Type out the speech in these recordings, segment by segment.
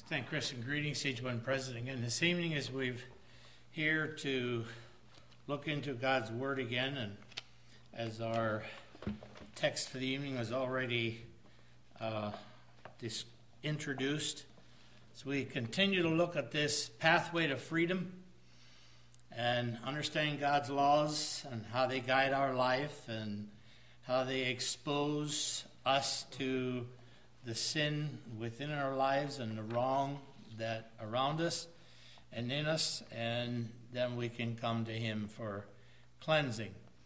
Thank Chris and greetings, Stage 1 President. Again, this evening as we're here to look into God's Word again, and as our text for the evening was already introduced, so we continue to look at this pathway to freedom and understand God's laws and how they guide our life and how they expose us to the sin within our lives and the wrong that around us and in us, and then we can come to Him for cleansing.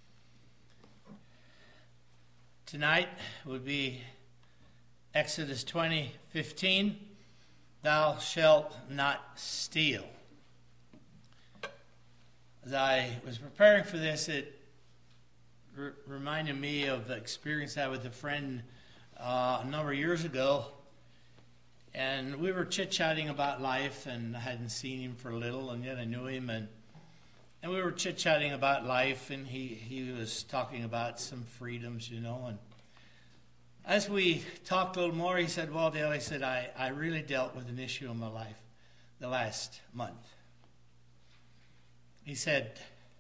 Tonight would be Exodus 20:15. Thou shalt not steal. As I was preparing for this, it reminded me of the experience I had with a friend a number of years ago, and we were chit-chatting about life, and I hadn't seen him for a little, and yet I knew him, and we were chit-chatting about life, and he was talking about some freedoms, and as we talked a little more, he said, well, Dale, he said, I really dealt with an issue in my life the last month. He said,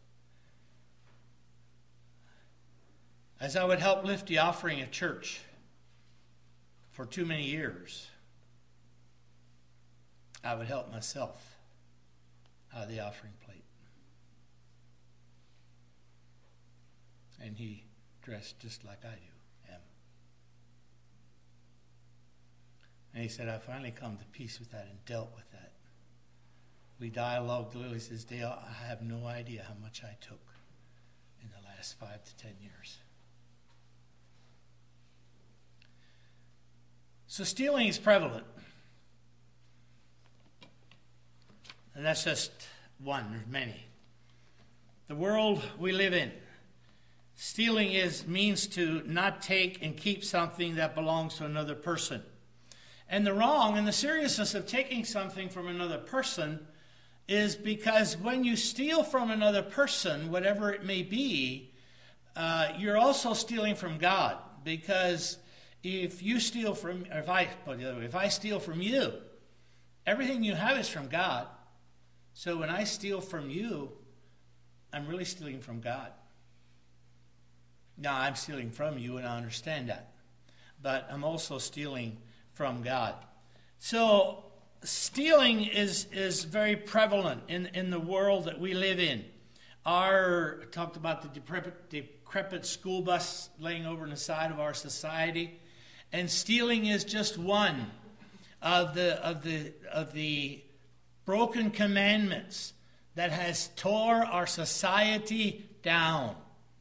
as I would help lift the offering at church for too many years, I would help myself out of the offering plate. And he dressed just like I am. And he said, I finally come to peace with that and dealt with that. We dialogued a little. He says, Dale, I have no idea how much I took in the last 5 to 10 years. So stealing is prevalent. And that's just one. There's many. The world we live in, stealing means to not take and keep something that belongs to another person. And the wrong and the seriousness of taking something from another person is because when you steal from another person, whatever it may be, you're also stealing from God. Because if you steal from, or if I steal from you, everything you have is from God. So when I steal from you, I'm really stealing from God. Now, I'm stealing from you, and I understand that. But I'm also stealing from God. So stealing is very prevalent in the world that we live in. Talked about the decrepit school bus laying over on the side of our society. And stealing is just one of the broken commandments that has tore our society down.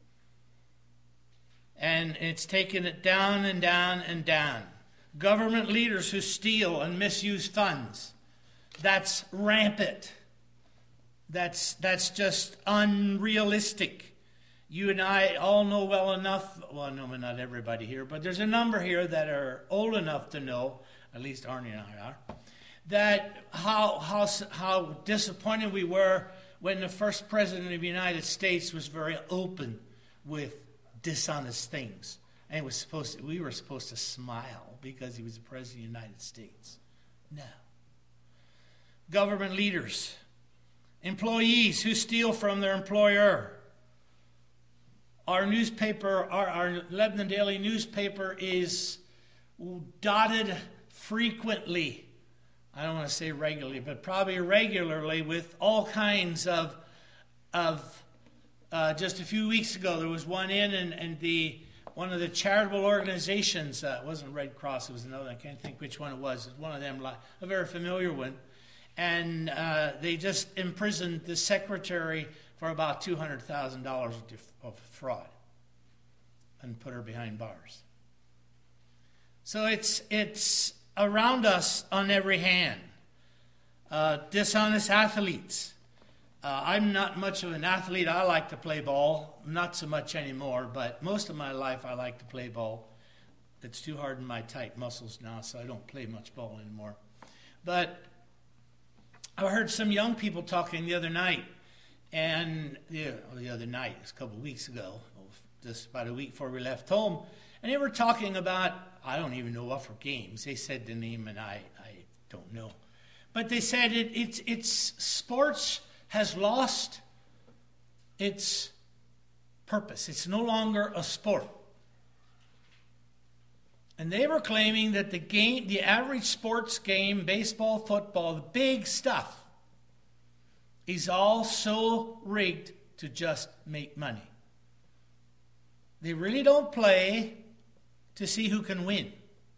And it's taken it down and down and down. Government leaders who steal and misuse funds, that's rampant. That's just unrealistic. You and I all know well enough, well, no, not everybody here, but there's a number here that are old enough to know, at least Arnie and I are, that how disappointed we were when the first president of the United States was very open with dishonest things. And we were supposed to smile because he was the president of the United States. No. Government leaders, employees who steal from their employer. Our newspaper, our Lebanon Daily newspaper is dotted frequently, I don't want to say regularly, but probably regularly, with all kinds of just a few weeks ago, there was one and one of the charitable organizations, it wasn't Red Cross, it was another, I can't think which one it was, one of them, a very familiar one, and they just imprisoned the secretary for about $200,000 of fraud and put her behind bars. So it's around us on every hand. Dishonest athletes. I'm not much of an athlete. I like to play ball. Not so much anymore, but most of my life I like to play ball. It's too hard in my tight muscles now, so I don't play much ball anymore. But I heard some young people talking the other night, and the other night, it's a couple of weeks ago, just about a week before we left home, and they were talking about, I don't even know what for games. They said the name, and I don't know. But they said it's sports has lost its purpose. It's no longer a sport. And they were claiming that the average sports game, baseball, football, the big stuff, is all so rigged to just make money. They really don't play to see who can win.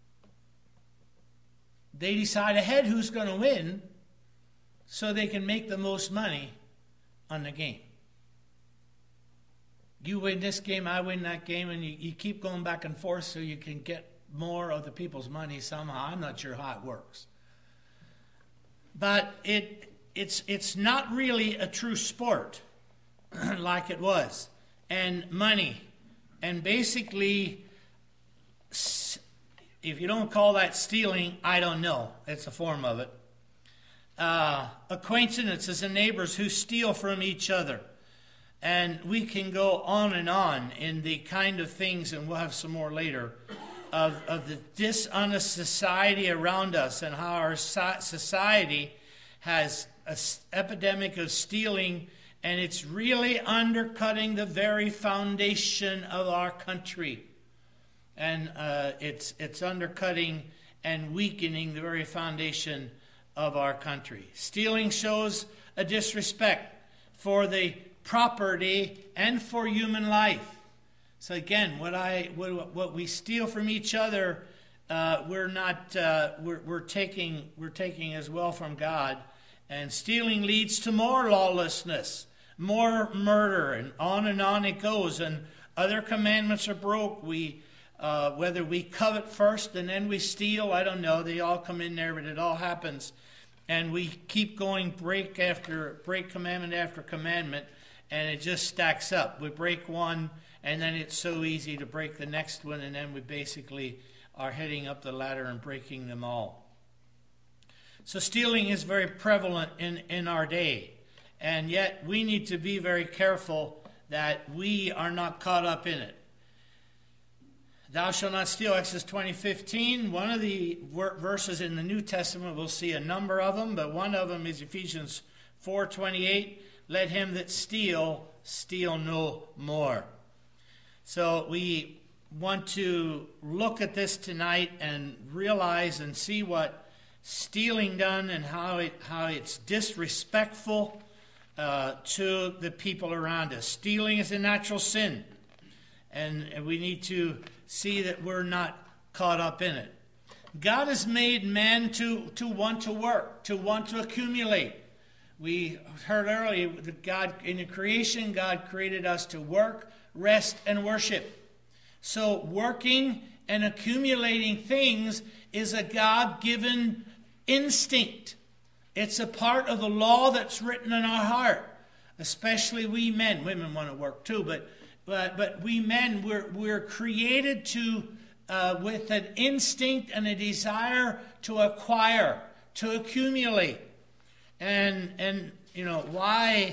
They decide ahead who's going to win so they can make the most money on the game. You win this game, I win that game, and you keep going back and forth so you can get more of the people's money somehow. I'm not sure how it works. But it's not really a true sport like it was. And money. And basically, if you don't call that stealing, I don't know. It's a form of it. Acquaintances and neighbors who steal from each other. And we can go on in the kind of things, and we'll have some more later, of the dishonest society around us and how our society has an epidemic of stealing, and it's really undercutting the very foundation of our country. And it's undercutting and weakening the very foundation of our country. Stealing shows a disrespect for the property and for human life. So again, what we steal from each other, we're taking as well from God. And stealing leads to more lawlessness, more murder, and on it goes. And other commandments are broke. Whether we covet first and then we steal, I don't know. They all come in there, but it all happens. And we keep going break commandment after commandment, and it just stacks up. We break one, and then it's so easy to break the next one, and then we basically are heading up the ladder and breaking them all. So stealing is very prevalent in our day, and yet we need to be very careful that we are not caught up in it. Thou shalt not steal, Exodus 20:15. One of the verses in the New Testament, we'll see a number of them, but one of them is Ephesians 4:28. Let him that steal no more. So we want to look at this tonight and realize and see what stealing done and how it's disrespectful to the people around us. Stealing is a natural sin, and we need to see that we're not caught up in it. God has made man to want to work, to want to accumulate. We heard earlier that God, in the creation, God created us to work, rest, and worship. So working and accumulating things is a God-given instinct. It's a part of the law that's written in our heart. Especially we men. Women want to work too, but we men, we're created to with an instinct and a desire to acquire, to accumulate. And you know why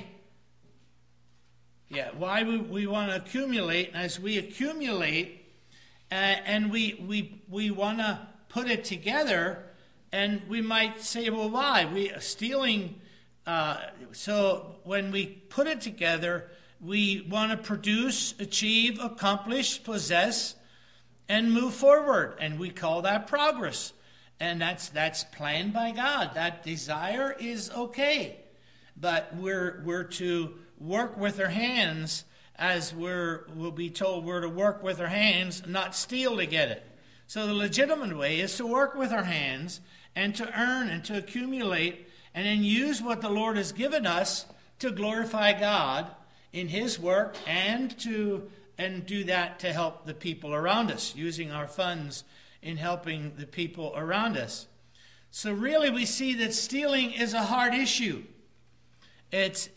we want to accumulate. And as we accumulate, and we want to put it together, and we might say, well, why? Stealing. So when we put it together, we want to produce, achieve, accomplish, possess, and move forward. And we call that progress. And that's planned by God. That desire is okay. But we're to work with our hands, as we'll be told we're to work with our hands, not steal to get it. So the legitimate way is to work with our hands and to earn and to accumulate, and then use what the Lord has given us to glorify God in His work, and do that to help the people around us, using our funds in helping the people around us. So really we see that stealing is a hard issue. It's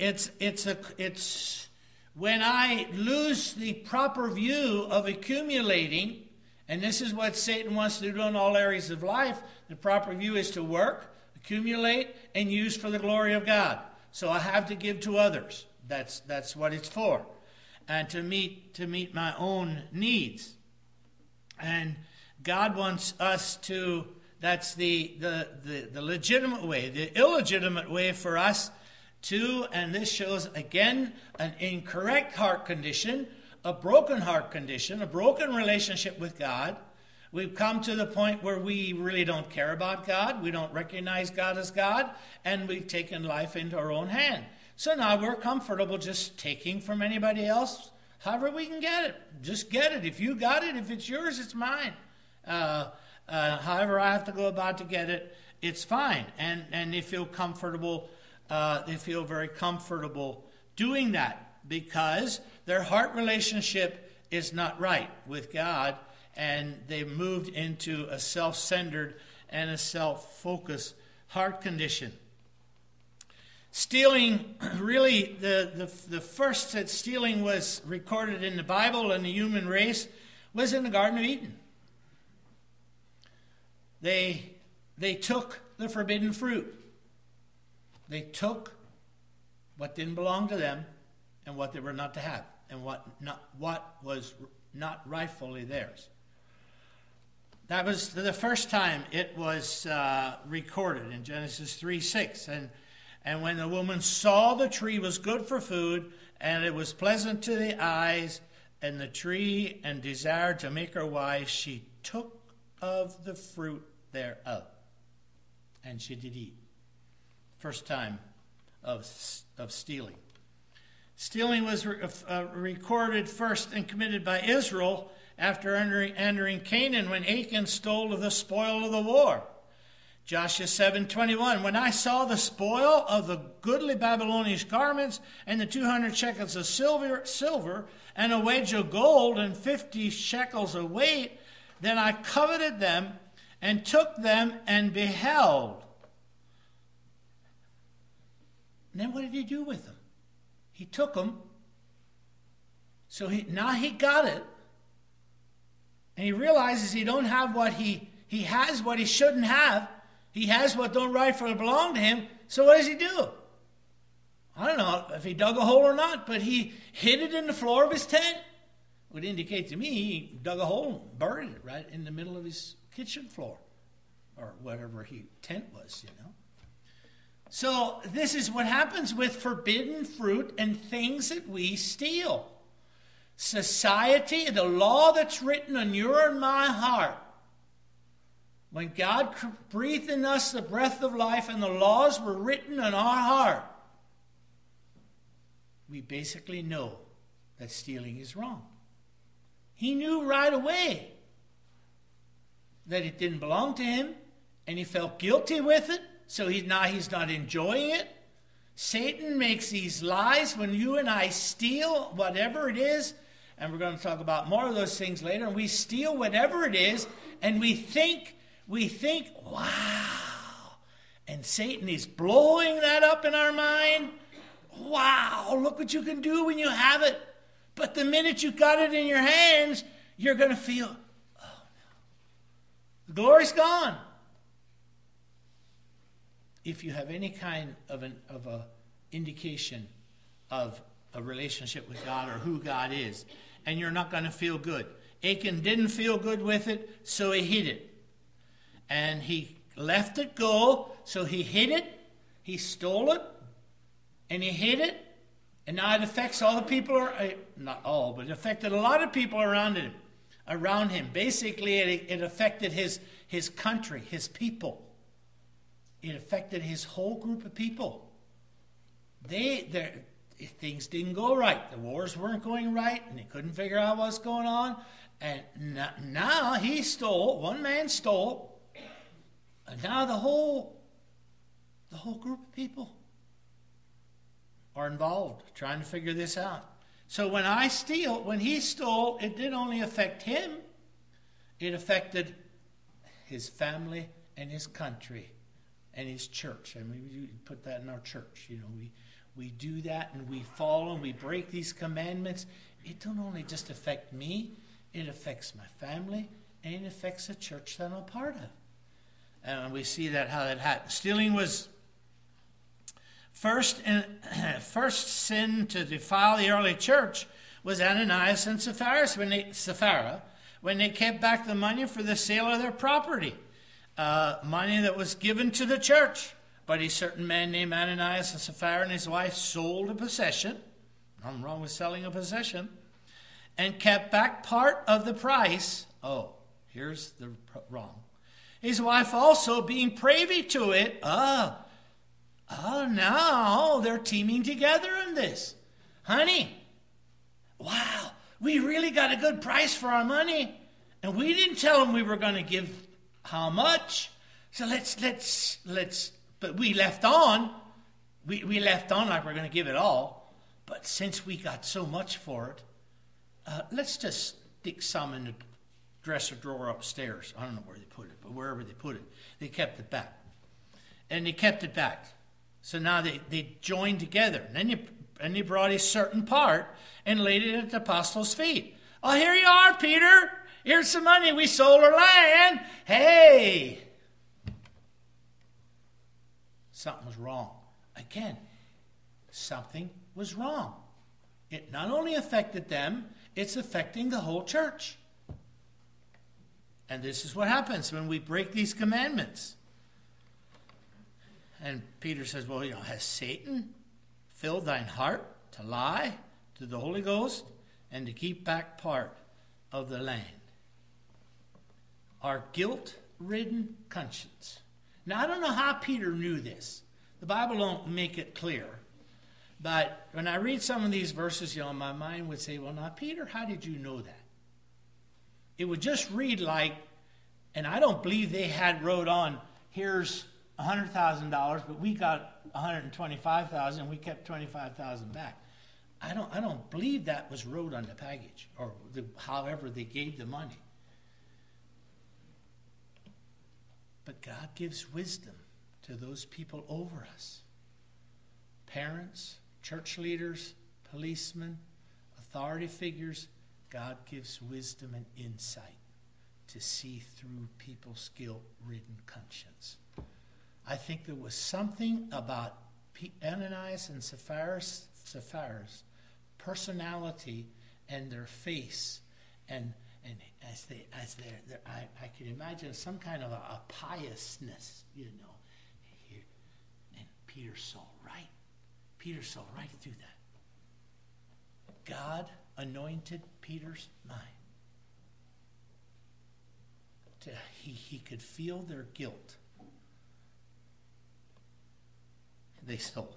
when I lose the proper view of accumulating, and this is what Satan wants to do in all areas of life. The proper view is to work, accumulate, and use for the glory of God. So I have to give to others. That's what it's for. And to meet my own needs. And God wants us to That's the legitimate way. The illegitimate way for us to, and this shows again an incorrect heart condition, a broken heart condition, a broken relationship with God. We've come to the point where we really don't care about God. We don't recognize God as God, and we've taken life into our own hand. So now we're comfortable just taking from anybody else however we can get it. Just get it. If you got it, if it's yours, it's mine. However I have to go about to get it, it's fine. And they feel comfortable. They feel very comfortable doing that because their heart relationship is not right with God, and they've moved into a self-centered and a self-focused heart condition. Stealing, really, the first that stealing was recorded in the Bible and the human race was in the Garden of Eden. They took the forbidden fruit. They took what didn't belong to them and what they were not to have and what was not rightfully theirs. That was the first time it was recorded in Genesis 3:6. And when the woman saw the tree was good for food, and it was pleasant to the eyes, and the tree, and desired to make her wise, she took of the fruit thereof, and she did eat. First time of stealing. Stealing was recorded first and committed by Israel after entering Canaan, when Achan stole the spoil of the war. Joshua 7:21, when I saw the spoil of the goodly Babylonian garments and the 200 shekels of silver and a wedge of gold and 50 shekels of weight, then I coveted them and took them and beheld. And then what did he do with them? He took them. So now he got it. And he realizes he don't have what he has what he shouldn't have. He has what don't rightfully belong to him. So what does he do? I don't know if he dug a hole or not, but he hid it in the floor of his tent. It would indicate to me he dug a hole and buried it right in the middle of his kitchen floor, or whatever his tent was, you know. So this is what happens with forbidden fruit and things that we steal. Society, the law that's written on your and my heart. When God breathed in us the breath of life and the laws were written on our heart, we basically know that stealing is wrong. He knew right away that it didn't belong to him, and he felt guilty with it, so he's not enjoying it. Satan makes these lies when you and I steal whatever it is, and we're going to talk about more of those things later, and we steal whatever it is, and we think, wow, and Satan is blowing that up in our mind. Wow, look what you can do when you have it. But the minute you got it in your hands, you're going to feel, oh no, the glory's gone. If you have any kind of a indication of a relationship with God or who God is, and you're not going to feel good. Achan didn't feel good with it, so he hid it. And he let it go, so he hid it, he stole it, and he hid it, and now it affects all the people, not all, but it affected a lot of people around him. Basically, it affected his country, his people. It affected his whole group of people. Things didn't go right. The wars weren't going right, and they couldn't figure out what's going on. And now he stole, one man stole, and now the whole group of people are involved trying to figure this out. So when he stole, it didn't only affect him, it affected his family and his country and his church. And we put that in our church. You know, we do that and we follow and we break these commandments. It don't only just affect me, it affects my family and it affects the church that I'm a part of. And we see that how that happened. Stealing was first sin to defile the early church was Ananias and Sapphira when they kept back the money for the sale of their property. money that was given to the church. But a certain man named Ananias and Sapphira and his wife sold a possession. Nothing wrong with selling a possession. And kept back part of the price. Oh, here's the wrong. His wife also being privy to it. Now they're teaming together in this. Honey, wow, we really got a good price for our money. And we didn't tell them we were going to give how much. So let's, but we left on. We left on like we're going to give it all. But since we got so much for it, let's just stick some in the dresser drawer upstairs. I don't know where they put it, but wherever they put it, they kept it back. And they kept it back. So now they joined together. And then they brought a certain part and laid it at the apostles' feet. Oh, here you are, Peter. Here's some money. We sold our land. Hey. Something was wrong. Again, something was wrong. It not only affected them, it's affecting the whole church. And this is what happens when we break these commandments. And Peter says, well, has Satan filled thine heart to lie to the Holy Ghost and to keep back part of the land? Our guilt-ridden conscience. Now, I don't know how Peter knew this. The Bible don't make it clear. But when I read some of these verses, my mind would say, well, now, Peter, how did you know that? It would just read like, and I don't believe they had wrote on, here's $100,000, but we got $125,000, we kept $25,000 back. I don't believe that was wrote on the package, or however they gave the money. But God gives wisdom to those people over us. Parents, church leaders, policemen, authority figures. God gives wisdom and insight to see through people's guilt-ridden conscience. I think there was something about Ananias and Sapphira's personality and their face, and as they're I can imagine some kind of a piousness, here. And Peter saw right. Peter saw right through that. God anointed Peter's mind. He could feel their guilt. They stole.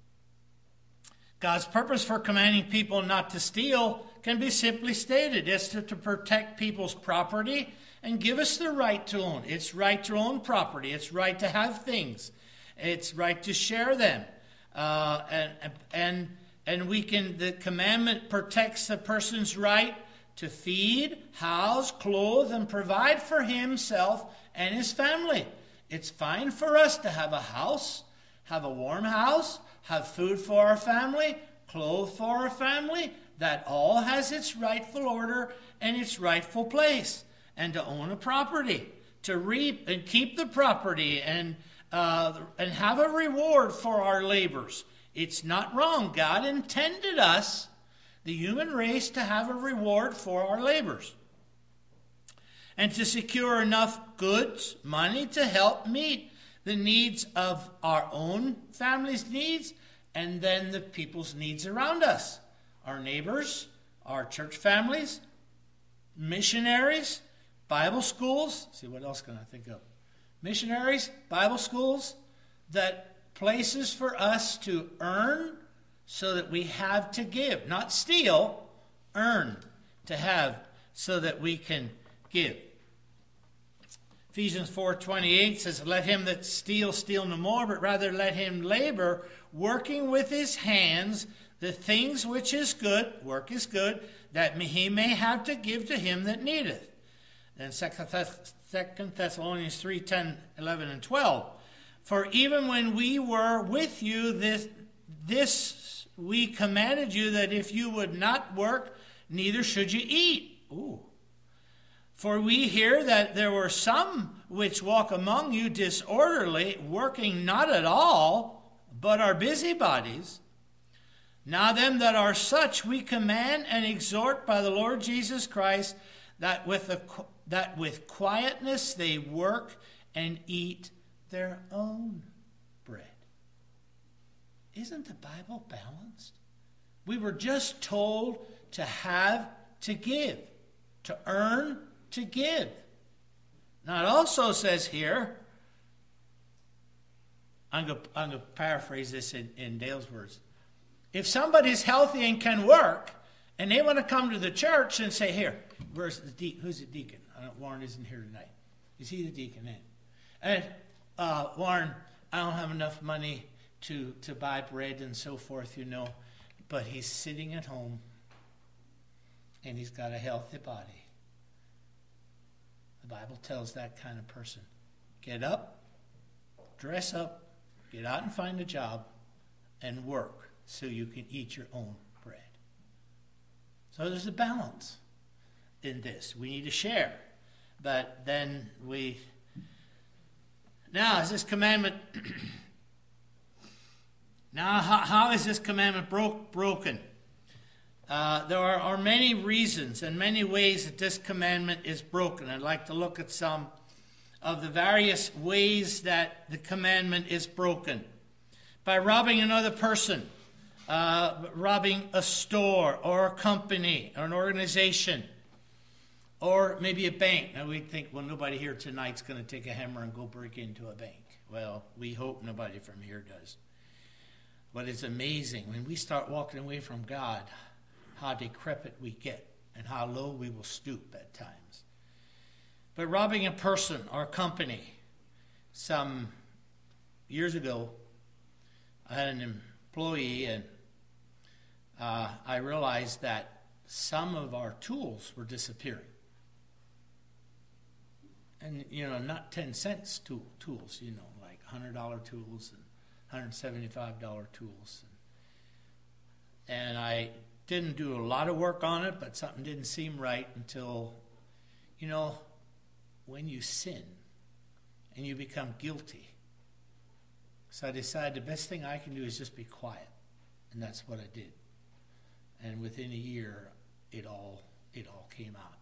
God's purpose for commanding people not to steal can be simply stated. It's to protect people's property and give us the right to own. It's right to own property. It's right to have things. It's right to share them. And the commandment protects the person's right to feed, house, clothe, and provide for himself and his family. It's fine for us to have a house, have a warm house, have food for our family, clothes for our family. That all has its rightful order and its rightful place. And to own a property, to reap and keep the property, and have a reward for our labors. It's not wrong. God intended us, the human race, to have a reward for our labors. And to secure enough goods, money, to help meet the needs of our own family's needs, and then the people's needs around us. Our neighbors, our church families, missionaries, Bible schools. See, what else can I think of? Missionaries, Bible schools, that places for us to earn so that we have to give. Not steal, earn to have so that we can give. Ephesians 4:28 says, let him that steals steal no more, but rather let him labor, working with his hands the things which is good, work is good, that he may have to give to him that needeth. And 2 Thessalonians 3:10, 11, and 12. For even when we were with you, this we commanded you, that if you would not work, neither should you eat. Ooh. For we hear that there were some which walk among you disorderly, working not at all, but are busybodies. Now them that are such we command and exhort by the Lord Jesus Christ, that with quietness they work and eat their own bread. Isn't the Bible balanced? We were just told to have to give, to earn to give. Now it also says here, I'm going to paraphrase this in Dale's words. If somebody's healthy and can work, and they want to come to the church and say, here, who's the deacon? Warren isn't here tonight. Is he the deacon? And Warren, I don't have enough money to buy bread and so forth, but he's sitting at home and he's got a healthy body. The Bible tells that kind of person, get up, dress up, get out and find a job and work so you can eat your own bread. So there's a balance in this. We need to share. But then now is this commandment, how is this commandment broken? There are many reasons and many ways that this commandment is broken. I'd like to look at some of the various ways that the commandment is broken. By robbing another person, robbing a store or a company or an organization, or maybe a bank. Now we think, well, nobody here tonight's going to take a hammer and go break into a bank. Well, we hope nobody from here does. But it's amazing when we start walking away from God, how decrepit we get and how low we will stoop at times. But robbing a person or a company, some years ago, I had an employee and I realized that some of our tools were disappearing. And, not 10 cents tools, like $100 tools and $175 tools. And I didn't do a lot of work on it, but something didn't seem right until, when you sin and you become guilty. So I decided the best thing I can do is just be quiet. And that's what I did. And within a year, it all came out.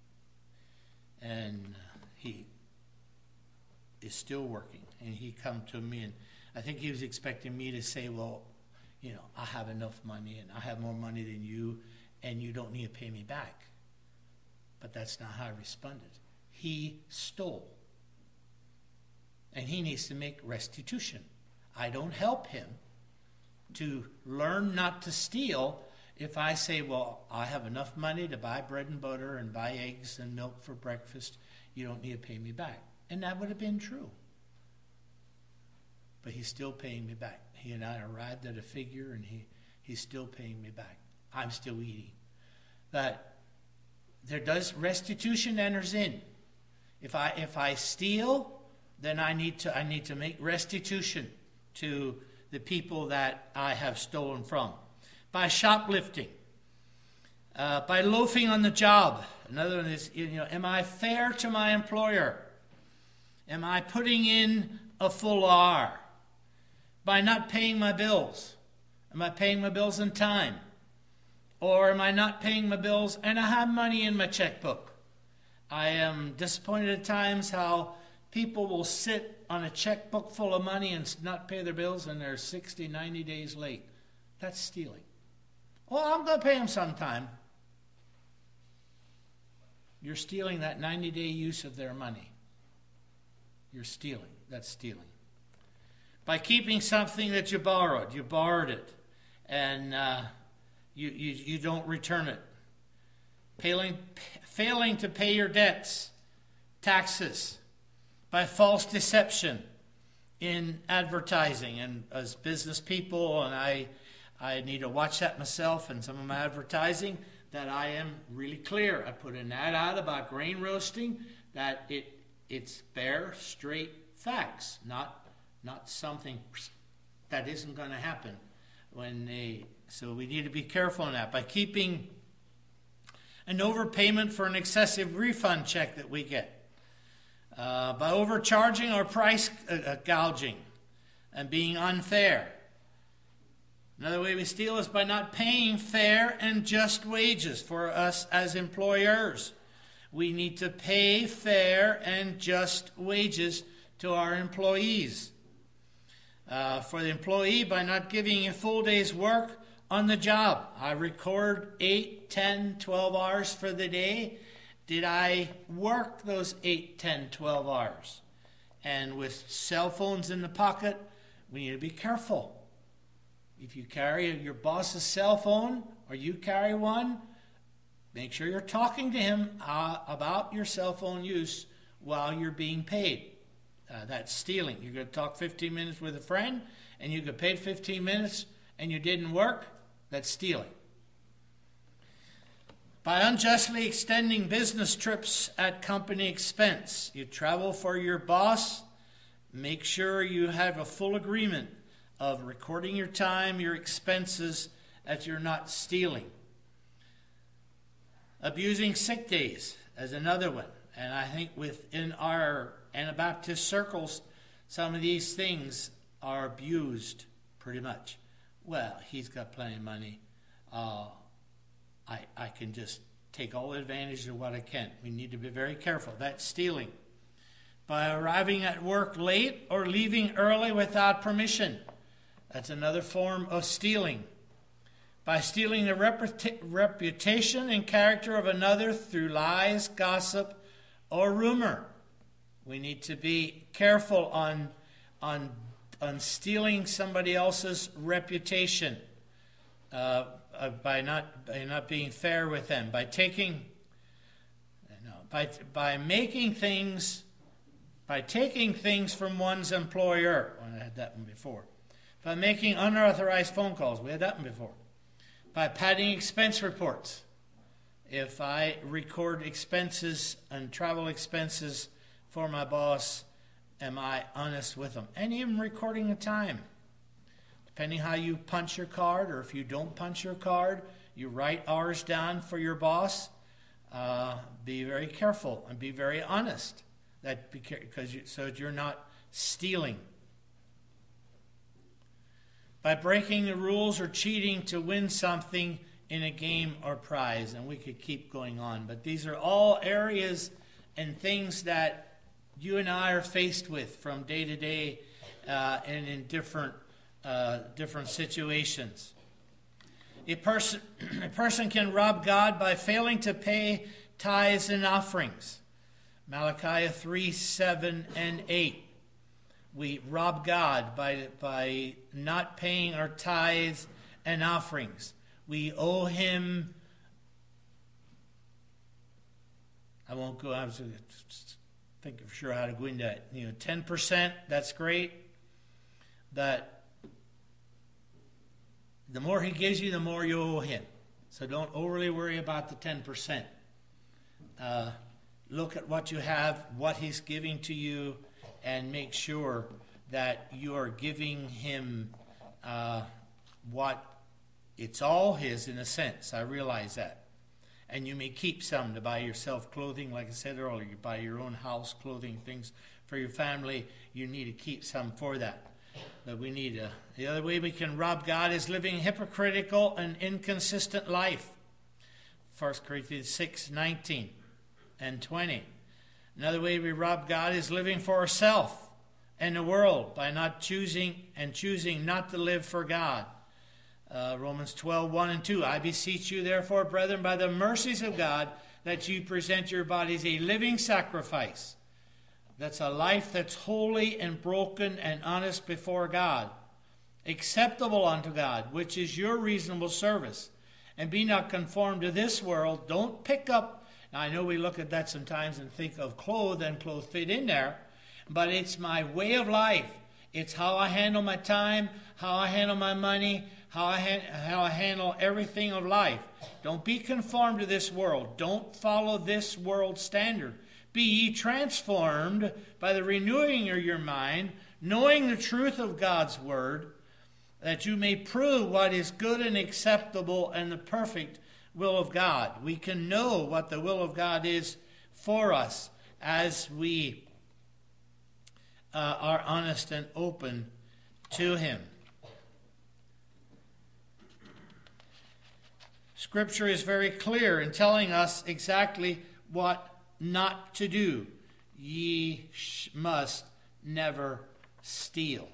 And he is still working. And he come to me, and I think he was expecting me to say, well, I have enough money, and I have more money than you, and you don't need to pay me back. But that's not how I responded. He stole. And he needs to make restitution. I don't help him to learn not to steal if I say, well, I have enough money to buy bread and butter and buy eggs and milk for breakfast. You don't need to pay me back. And that would have been true. But he's still paying me back. He and I arrived at a figure, and he's still paying me back. I'm still eating. But restitution enters in. If I steal, then I need to make restitution to the people that I have stolen from. By shoplifting, by loafing on the job. Another one is, am I fair to my employer? Am I putting in a full hour? By not paying my bills. Am I paying my bills in time? Or am I not paying my bills and I have money in my checkbook? I am disappointed at times how people will sit on a checkbook full of money and not pay their bills, and they're 60, 90 days late. That's stealing. Well, I'm going to pay them sometime. You're stealing that 90-day use of their money. You're stealing. That's stealing. By keeping something that you borrowed it, and you don't return it. Failing to pay your debts, taxes, by false deception in advertising. And as business people, and I need to watch that myself and some of my advertising, that I am really clear. I put an ad out about grain roasting, that it's bare, straight facts, not something that isn't going to happen. So we need to be careful on that. By keeping an overpayment for an excessive refund check that we get. By overcharging or price gouging and being unfair. Another way we steal is by not paying fair and just wages for us as employers. We need to pay fair and just wages to our employees. For the employee, by not giving a full day's work on the job. I record 8, 10, 12 hours for the day. Did I work those 8, 10, 12 hours? And with cell phones in the pocket, we need to be careful. If you carry your boss's cell phone or you carry one, make sure you're talking to him about your cell phone use while you're being paid. That's stealing. You're going to talk 15 minutes with a friend and you get paid 15 minutes and you didn't work. That's stealing. By unjustly extending business trips at company expense, you travel for your boss, make sure you have a full agreement of recording your time, your expenses, that you're not stealing. Abusing sick days is another one. And I think within our Anabaptist circles, some of these things are abused pretty much. Well, he's got plenty of money. I can just take all advantage of what I can. We need to be very careful. That's stealing. By arriving at work late or leaving early without permission. That's another form of stealing. By stealing the reputation and character of another through lies, gossip, or rumor. We need to be careful on stealing somebody else's reputation by not being fair with them, by taking things from one's employer. Well, I had that one before. By making unauthorized phone calls. We had that one before. By padding expense reports. If I record expenses and travel expenses for my boss, am I honest with them? And even recording the time. Depending how you punch your card, or if you don't punch your card, you write hours down for your boss. Be very careful and be very honest. So you're not stealing. By breaking the rules or cheating to win something in a game or prize. And we could keep going on. But these are all areas and things that you and I are faced with from day to day and in different situations. A person can rob God by failing to pay tithes and offerings. Malachi 3, 7, and 8. We rob God by not paying our tithes and offerings. We owe him. I won't go. I was thinking for sure how to go into that. 10%. That's great. That the more he gives you, the more you owe him. So don't overly worry about the 10%. Look at what you have, what he's giving to you, and make sure that you are giving him what it's all his in a sense. I realize that. And you may keep some to buy yourself clothing. Like I said earlier, you buy your own house, clothing, things for your family. You need to keep some for that. But we need the other way we can rob God is living hypocritical and inconsistent life. 1 Corinthians 6, 19 and 20. Another way we rob God is living for ourselves and the world by not choosing not to live for God. Romans 12, 1 and 2. I beseech you, therefore, brethren, by the mercies of God, that you present your bodies a living sacrifice. That's a life that's holy and broken and honest before God, acceptable unto God, which is your reasonable service. And be not conformed to this world. Don't pick up. Now, I know we look at that sometimes and think of clothes, and clothes fit in there, but it's my way of life. It's how I handle my time, how I handle my money, how I handle everything of life. Don't be conformed to this world. Don't follow this world standard. Be ye transformed by the renewing of your mind, knowing the truth of God's word, that you may prove what is good and acceptable and the perfect will of God. We can know what the will of God is for us as we are honest and open to him. Scripture is very clear in telling us exactly what not to do. Ye must never steal.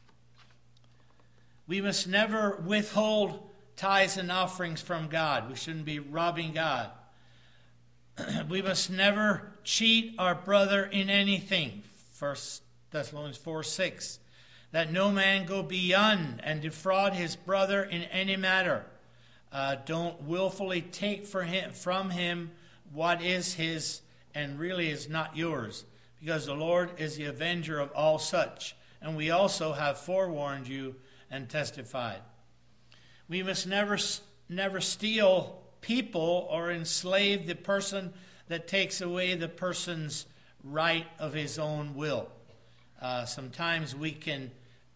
We must never withhold tithes and offerings from God. We shouldn't be robbing God. We must never cheat our brother in anything. 1 Thessalonians 4:6. That no man go beyond and defraud his brother in any matter. Don't willfully take from him what is his and really is not yours, because the Lord is the avenger of all such. And we also have forewarned you and testified. We must never steal people or enslave the person that takes away the person's right of his own will. Sometimes we can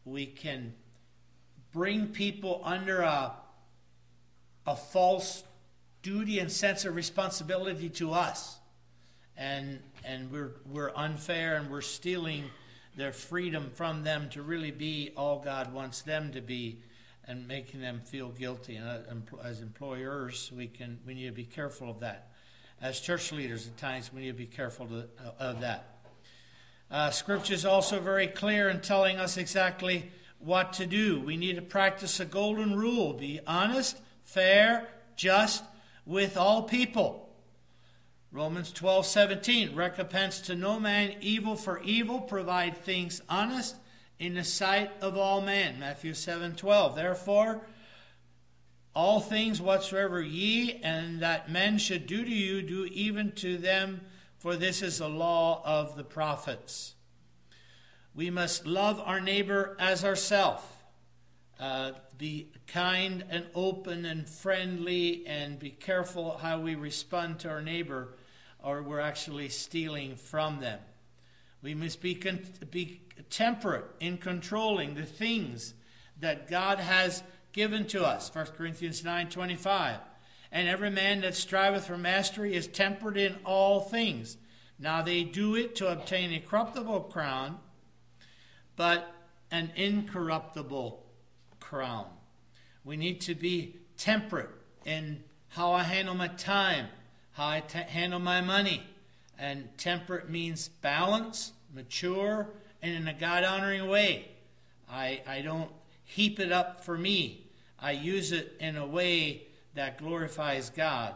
bring people under a false duty and sense of responsibility to us, and we're unfair, and we're stealing their freedom from them to really be all God wants them to be, and making them feel guilty. And as employers, we need to be careful of that. As church leaders, at times we need to be careful of that. Scripture is also very clear in telling us exactly what to do. We need to practice a golden rule: be honest, fair, just with all people. Romans 12:17, recompense to no man evil for evil, provide things honest in the sight of all men. Matthew 7:12, therefore all things whatsoever ye and that men should do to you, do even to them, for this is the law of the prophets. We must love our neighbor as ourselves. Be kind and open and friendly, and be careful how we respond to our neighbor, or we're actually stealing from them. We must be temperate in controlling the things that God has given to us. 1 Corinthians 9:25. And every man that striveth for mastery is temperate in all things. Now they do it to obtain a corruptible crown, but an incorruptible crown. We need to be temperate in how I handle my time, how I handle my money. And temperate means balance, mature, and in a God-honoring way. I don't heap it up for me. I use it in a way that glorifies God.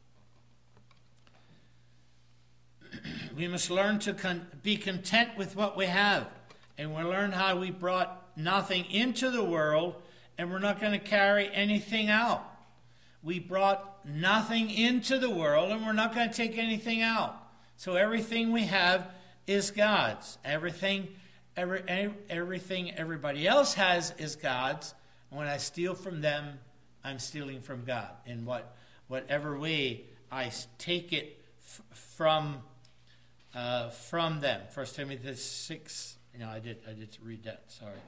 We must learn to be content with what we have. And we'll learn how we brought nothing into the world, and we're not going to carry anything out. We brought nothing into the world, and we're not going to take anything out. So everything we have is God's. Everything everybody else has is God's. And when I steal from them, I'm stealing from God. In whatever way I take it from them. 1 Timothy 6. I did read that. Sorry.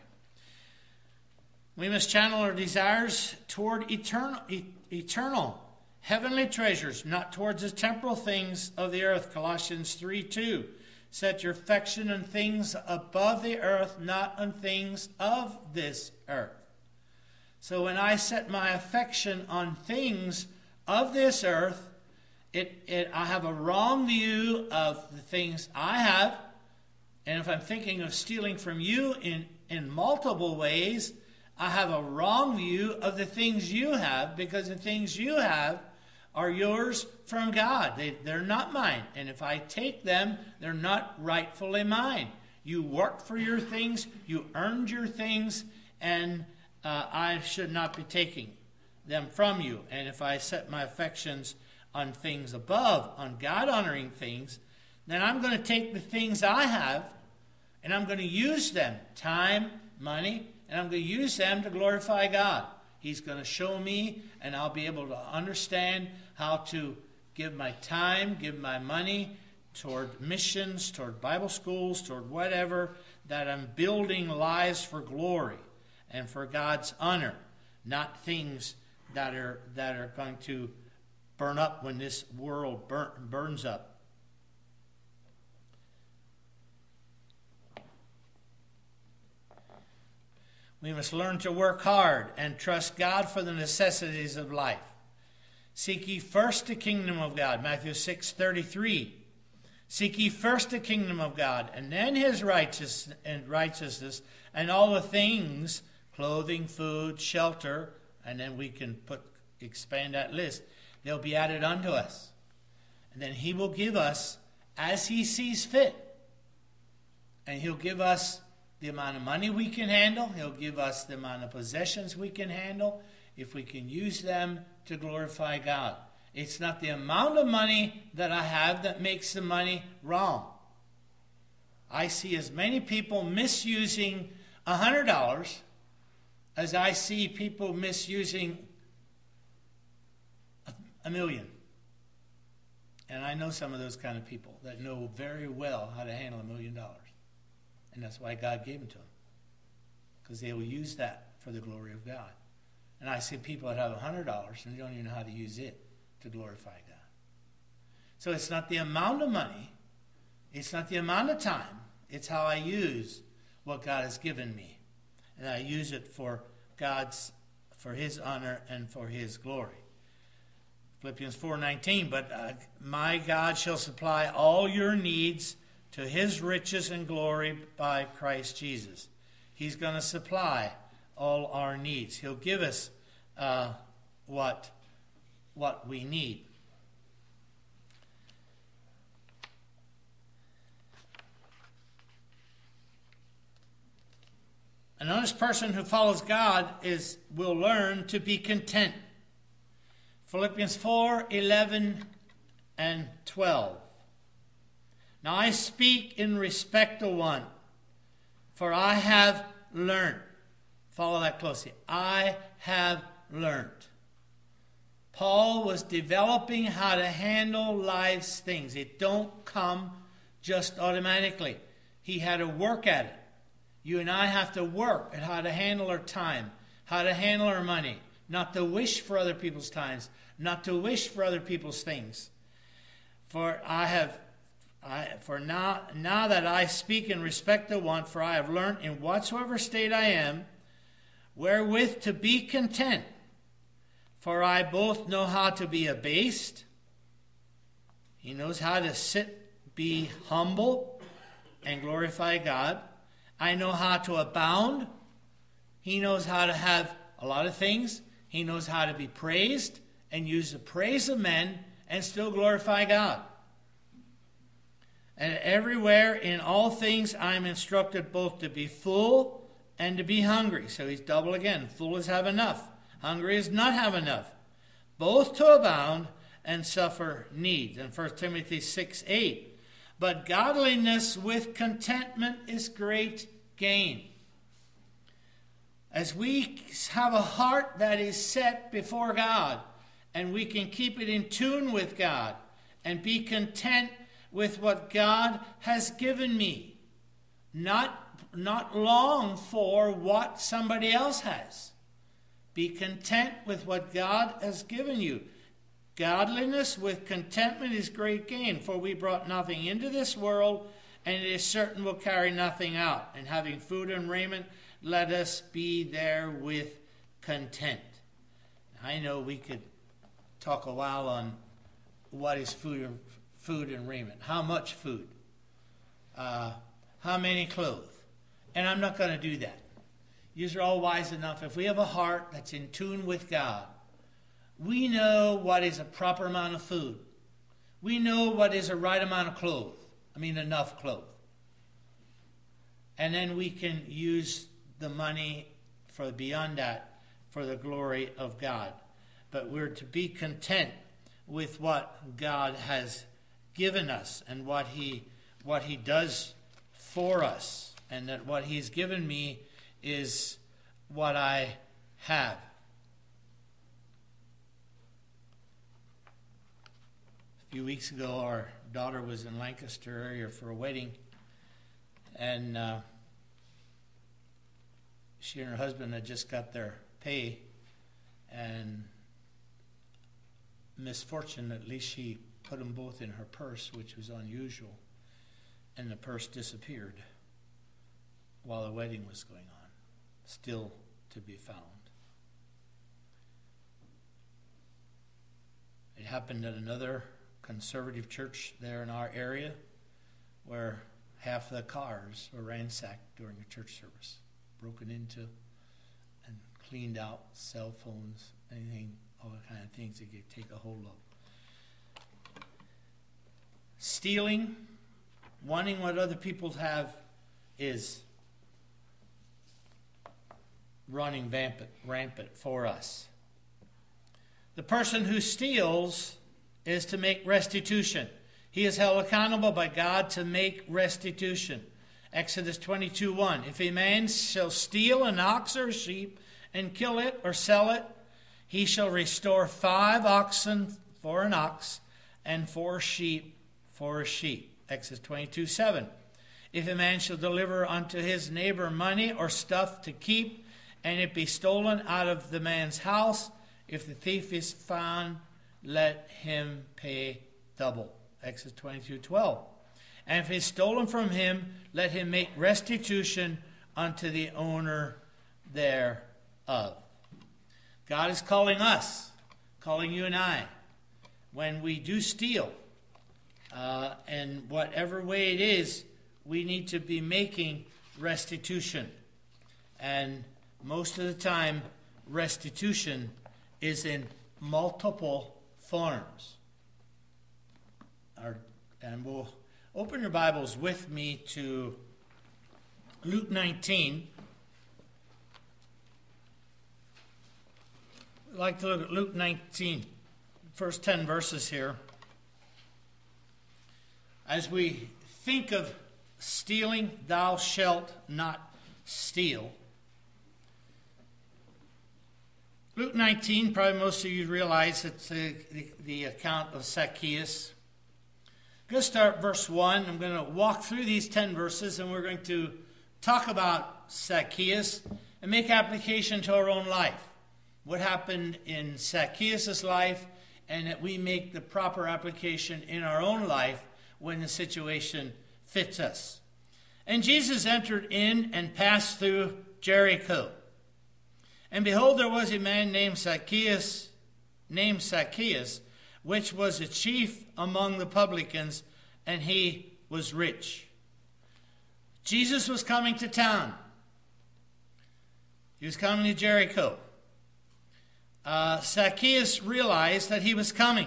We must channel our desires toward eternal, heavenly treasures, not towards the temporal things of the earth. Colossians 3:2. Set your affection on things above the earth, not on things of this earth. So when I set my affection on things of this earth, I have a wrong view of the things I have. And if I'm thinking of stealing from you in multiple ways, I have a wrong view of the things you have, because the things you have are yours from God. They're not mine. And if I take them, they're not rightfully mine. You worked for your things, you earned your things, and I should not be taking them from you. And if I set my affections on things above, on God-honoring things, then I'm going to take the things I have, and I'm going to use them, time, money, and I'm going to use them to glorify God. He's going to show me, and I'll be able to understand how to give my time, give my money toward missions, toward Bible schools, toward whatever, that I'm building lives for glory and for God's honor, not things that are going to burn up when this world burns up. We must learn to work hard and trust God for the necessities of life. Seek ye first the kingdom of God, Matthew 6:33. Seek ye first the kingdom of God, and then his righteousness, and all the things, clothing, food, shelter, and then we can expand that list. They'll be added unto us. And then he will give us as he sees fit. And he'll give us the amount of money we can handle. He'll give us the amount of possessions we can handle if we can use them to glorify God. It's not the amount of money that I have that makes the money wrong. I see as many people misusing $100 as I see people misusing $1 million. And I know some of those kind of people that know very well how to handle $1 million. And that's why God gave them to them. Because they will use that for the glory of God. And I see people that have $100 and they don't even know how to use it to glorify God. So it's not the amount of money. It's not the amount of time. It's how I use what God has given me. And I use it for his honor and for his glory. Philippians 4:19, but my God shall supply all your needs to his riches and glory by Christ Jesus. He's going to supply all our needs. He'll give us what we need. An honest person who follows God will learn to be content. Philippians 4:11 and 12. Now I speak in respect to one, for I have learned. Follow that closely. I have learned. Paul was developing how to handle life's things. It don't come just automatically. He had to work at it. You and I have to work at how to handle our time, how to handle our money, not to wish for other people's times, not to wish for other people's things. For now that I speak in respect to one, for I have learned in whatsoever state I am, wherewith to be content. For I both know how to be abased. He knows how to be humble, and glorify God. I know how to abound. He knows how to have a lot of things. He knows how to be praised and use the praise of men and still glorify God. And everywhere in all things I am instructed both to be full and to be hungry. So he's double again. Full is have enough. Hungry is not have enough. Both to abound and suffer needs. And 1 Timothy 6:8. But godliness with contentment is great gain. As we have a heart that is set before God, and we can keep it in tune with God, and be content with what God has given me. Not long for what somebody else has. Be content with what God has given you. Godliness with contentment is great gain, for we brought nothing into this world, and it is certain we'll carry nothing out. And having food and raiment, let us be therewith content. I know we could talk a while on what is food and raiment. How much food? How many clothes? And I'm not going to do that. You're all wise enough. If we have a heart that's in tune with God, we know what is a proper amount of food. We know what is a right amount of clothes. Enough clothes. And then we can use the money for beyond that for the glory of God. But we're to be content with what God has given us and what he does for us, and that what he's given me is what I have. A few weeks ago, our daughter was in Lancaster area for a wedding, and she and her husband had just got their pay, and misfortunately she put them both in her purse, which was unusual, and the purse disappeared while the wedding was going on, still to be found. It happened at another conservative church there in our area, where half the cars were ransacked during a church service, broken into and cleaned out, cell phones, anything, all the kind of things that you take a hold of. Stealing, wanting what other people have, is running rampant for us. The person who steals is to make restitution. He is held accountable by God to make restitution. Exodus 22:1. If a man shall steal an ox or a sheep and kill it or sell it, he shall restore 5 oxen for an ox and 4 sheep for a sheep. Exodus 22:7. If a man shall deliver unto his neighbor money or stuff to keep, and it be stolen out of the man's house, if the thief is found, let him pay double. Exodus 22:12. And if it is stolen from him, let him make restitution unto the owner thereof. God is calling us, calling you and I, when we do steal, and whatever way it is, we need to be making restitution. And most of the time, restitution is in multiple forms. And we'll open your Bibles with me to Luke 19. I'd like to look at Luke 19, first 10 verses here. As we think of stealing, thou shalt not steal. Luke 19, probably most of you realize it's the account of Zacchaeus. I'm going to start verse 1. I'm going to walk through these 10 verses, and we're going to talk about Zacchaeus and make application to our own life. What happened in Zacchaeus' life, and that we make the proper application in our own life when the situation fits us. And Jesus entered in and passed through Jericho. And behold, there was a man named Zacchaeus, which was a chief among the publicans, and he was rich. Jesus was coming to town. He was coming to Jericho. Zacchaeus realized that he was coming.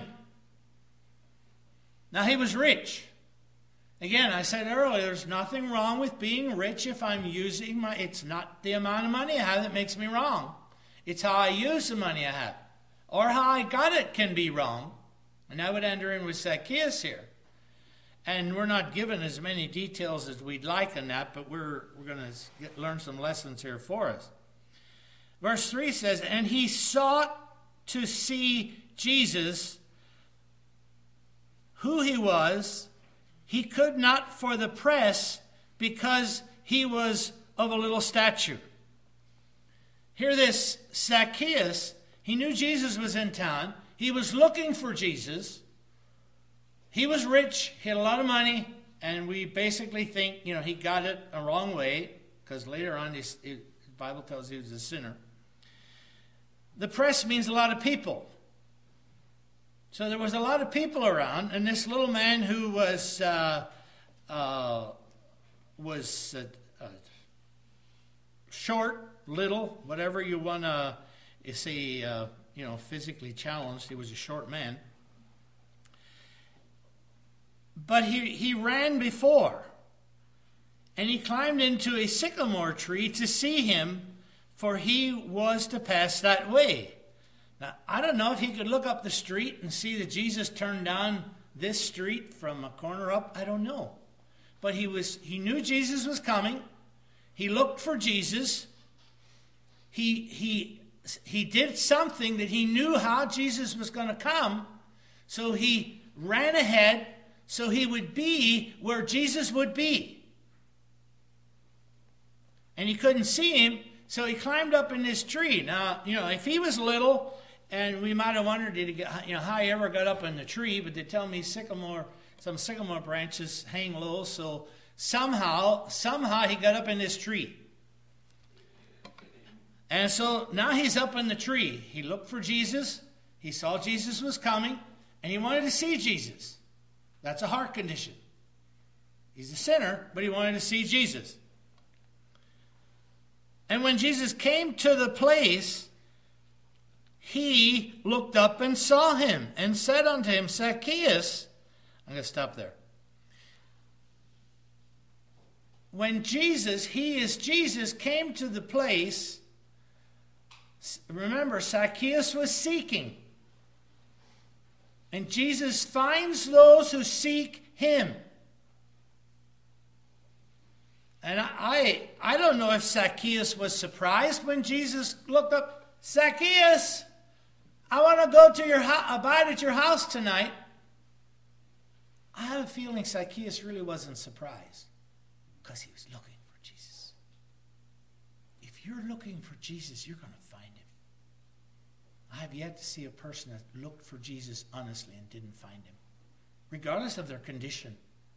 Now, he was rich. Again, I said earlier, there's nothing wrong with being rich if I'm using it's not the amount of money I have that makes me wrong. It's how I use the money I have. Or how I got it can be wrong. And I would enter in with Zacchaeus here. And we're not given as many details as we'd like in that, but we're going to learn some lessons here for us. Verse 3 says, and he sought to see Jesus, who he was. He could not for the press, because he was of a little stature. Hear this, Zacchaeus, he knew Jesus was in town. He was looking for Jesus. He was rich. He had a lot of money. And we basically think, he got it a wrong way, because later on the Bible tells he was a sinner. The press means a lot of people. So there was a lot of people around, and this little man who was short, little, whatever you want to say, physically challenged. He was a short man. But he ran before, and he climbed into a sycamore tree to see him, for he was to pass that way. Now, I don't know if he could look up the street and see that Jesus turned down this street from a corner up. I don't know. But he knew Jesus was coming. He looked for Jesus. He did something that he knew how Jesus was going to come. So he ran ahead so he would be where Jesus would be. And he couldn't see him, so he climbed up in this tree. Now, if he was little, and we might have wondered how he ever got up in the tree, but they tell me some sycamore branches hang low, so somehow he got up in this tree. And so now he's up in the tree. He looked for Jesus. He saw Jesus was coming, and he wanted to see Jesus. That's a heart condition. He's a sinner, but he wanted to see Jesus. And when Jesus came to the place, he looked up and saw him and said unto him, Zacchaeus, I'm going to stop there. When Jesus, he is Jesus, came to the place, remember, Zacchaeus was seeking. And Jesus finds those who seek him. And I don't know if Zacchaeus was surprised when Jesus looked up. Zacchaeus, I want to go to your abide at your house tonight. I have a feeling Zacchaeus really wasn't surprised because he was looking for Jesus. If you're looking for Jesus, you're going to find him. I have yet to see a person that looked for Jesus honestly and didn't find him, regardless of their condition.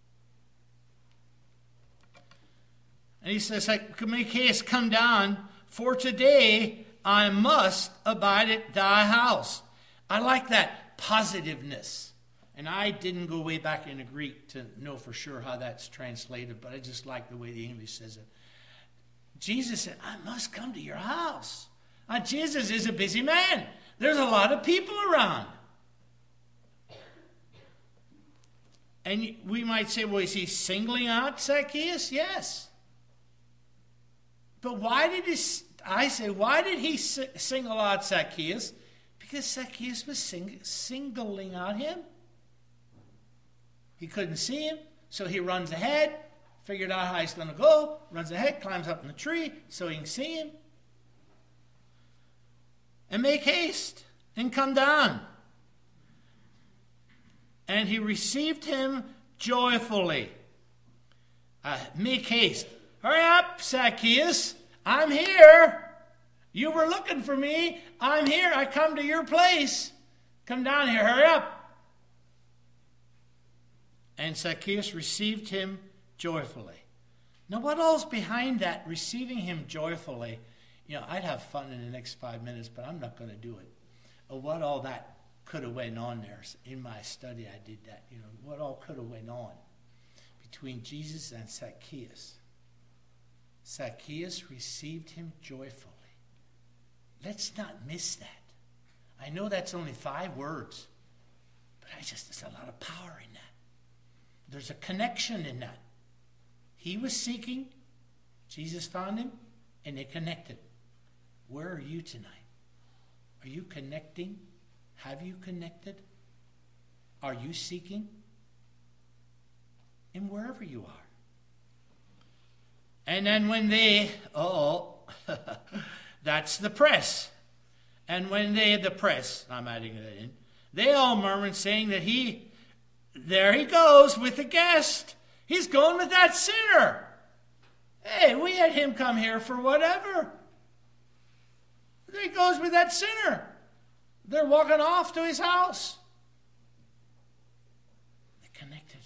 And he says, Zacchaeus, come down, for today I must abide at thy house. I like that positiveness. And I didn't go way back in the Greek to know for sure how that's translated, but I just like the way the English says it. Jesus said, I must come to your house. Now, Jesus is a busy man. There's a lot of people around. And we might say, well, is he singling out Zacchaeus? Yes. But why did he single out Zacchaeus? Because Zacchaeus was singling out him. He couldn't see him, so he runs ahead, figured out how he's going to go, runs ahead, climbs up in the tree so he can see him. And make haste and come down. And he received him joyfully. Make haste. Hurry up, Zacchaeus. I'm here. You were looking for me. I'm here. I come to your place. Come down here. Hurry up. And Zacchaeus received him joyfully. Now, what all's behind that, receiving him joyfully? I'd have fun in the next 5 minutes, but I'm not going to do it. What all that could have went on there. In my study, I did that. What all could have went on between Jesus and Zacchaeus. Zacchaeus received him joyfully. Let's not miss that. I know that's only 5 words, but there's a lot of power in that. There's a connection in that. He was seeking, Jesus found him, and they connected. Where are you tonight? Are you connecting? Have you connected? Are you seeking? And wherever you are. And then when that's the press. And when the press, I'm adding that in, they all murmured, saying that there he goes with the guest. He's going with that sinner. Hey, we had him come here for whatever. There he goes with that sinner. They're walking off to his house. They connected.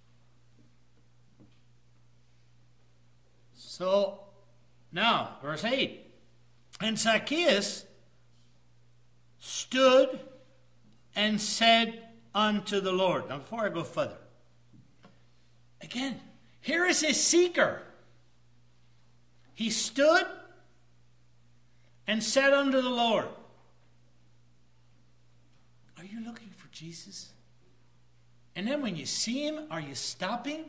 So, now, verse 8. And Zacchaeus stood and said unto the Lord. Now, before I go further, again, here is his seeker. He stood and said unto the Lord. Are you looking for Jesus? And then when you see him, are you stopping?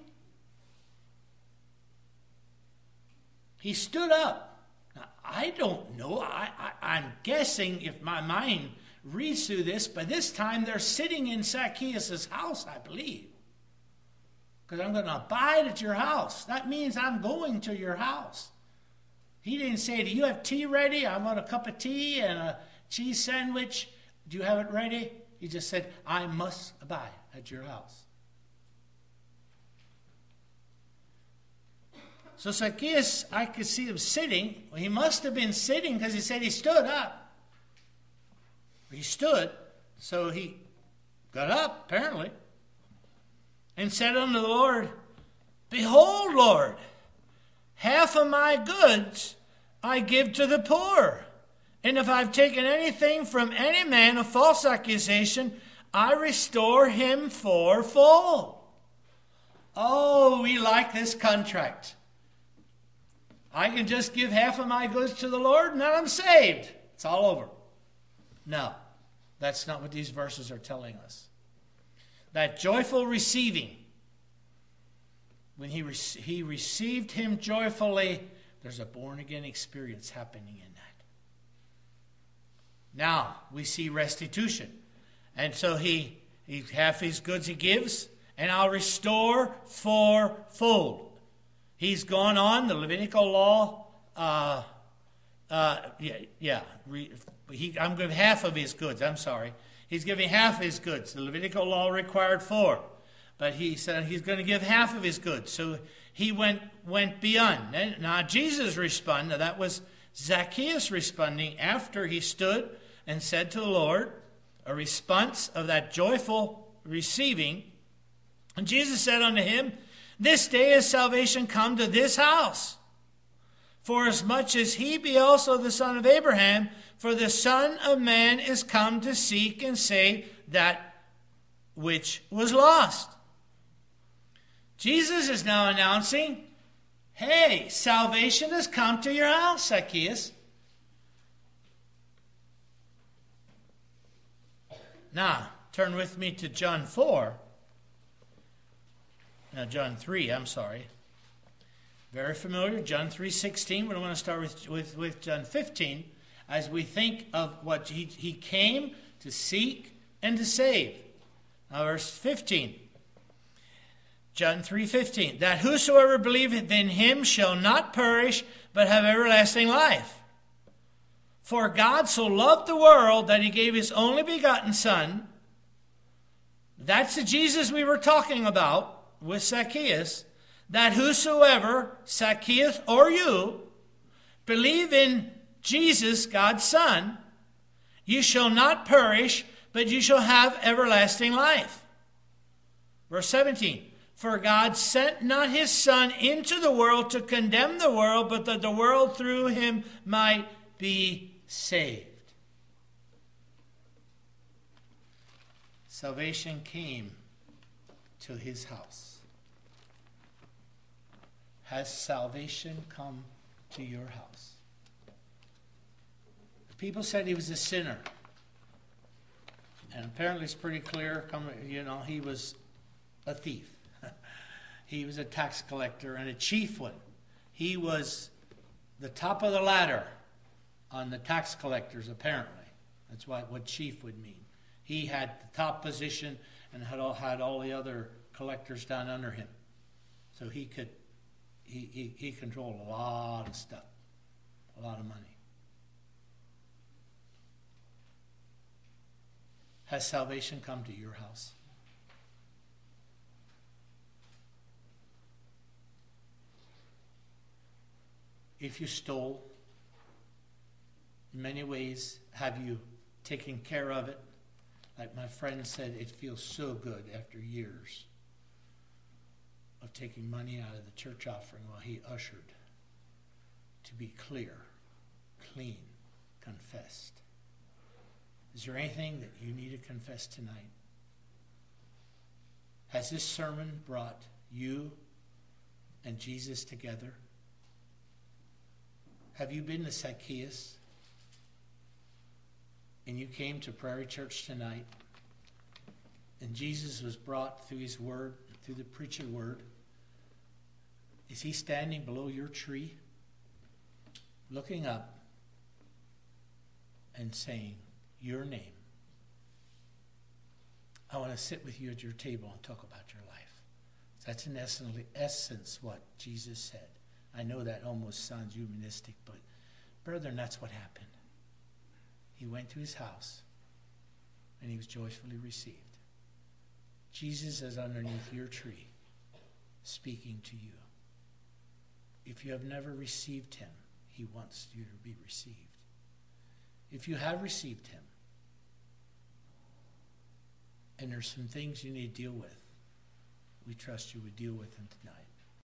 He stood up. Now, I don't know. I'm guessing if my mind reads through this, by this time they're sitting in Zacchaeus' house, I believe. Because I'm going to abide at your house. That means I'm going to your house. He didn't say, do you have tea ready? I want a cup of tea and a cheese sandwich. Do you have it ready? He just said, I must abide at your house. So Zacchaeus, I could see him sitting. Well, he must have been sitting because he said he stood up. He stood, so he got up, apparently, and said unto the Lord, Behold, Lord, half of my goods I give to the poor. And if I've taken anything from any man of false accusation, I restore him fourfold. Oh, we like this contract. I can just give half of my goods to the Lord and then I'm saved. It's all over. No, that's not what these verses are telling us. That joyful receiving, when he received him joyfully, there's a born-again experience happening in that. Now, we see restitution. And so he half his goods he gives, and I'll restore fourfold. He's gone on, the Levitical law, I'm giving half of his goods, I'm sorry. He's giving half his goods. The Levitical law required 4. But he said he's going to give half of his goods. So he went beyond. Now Jesus responded. Now that was Zacchaeus responding after he stood and said to the Lord, a response of that joyful receiving. And Jesus said unto him, this day is salvation come to this house. For as much as he be also the son of Abraham, for the Son of Man is come to seek and save that which was lost. Jesus is now announcing, hey, salvation has come to your house, Zacchaeus. Now, turn with me to John 4. Now, John 3, I'm sorry. Very familiar, John 3:16. But I want to start with John 15 as we think of what he came to seek and to save. Now, verse 15. John 3:15. That whosoever believeth in him shall not perish, but have everlasting life. For God so loved the world that he gave his only begotten Son. That's the Jesus we were talking about with Zacchaeus. That whosoever, Zacchaeus or you, believe in Jesus, God's Son, you shall not perish, but you shall have everlasting life. Verse 17. For God sent not his Son into the world to condemn the world, but that the world through him might be saved. Salvation came to his house. Has salvation come to your house? The people said he was a sinner. And apparently it's pretty clear, he was a thief. He was a tax collector and a chief one. He was the top of the ladder on the tax collectors, apparently. That's what chief would mean. He had the top position and had all the other collectors down under him. So he controlled a lot of stuff, a lot of money. Has salvation come to your house? If you stole, in many ways, have you taken care of it? Like my friend said, it feels so good after years of taking money out of the church offering while he ushered to be clear, clean, confessed. Is there anything that you need to confess tonight? Has this sermon brought you and Jesus together? Have you been to Zacchaeus and you came to Prairie Church tonight and Jesus was brought through his word, through the preached word? Is he standing below your tree, looking up and saying, your name? I want to sit with you at your table and talk about your life. That's in essence what Jesus said. I know that almost sounds humanistic, but brethren, that's what happened. He went to his house and he was joyfully received. Jesus is underneath your tree speaking to you. If you have never received him, he wants you to be received. If you have received him, and there's some things you need to deal with, we trust you would deal with them tonight.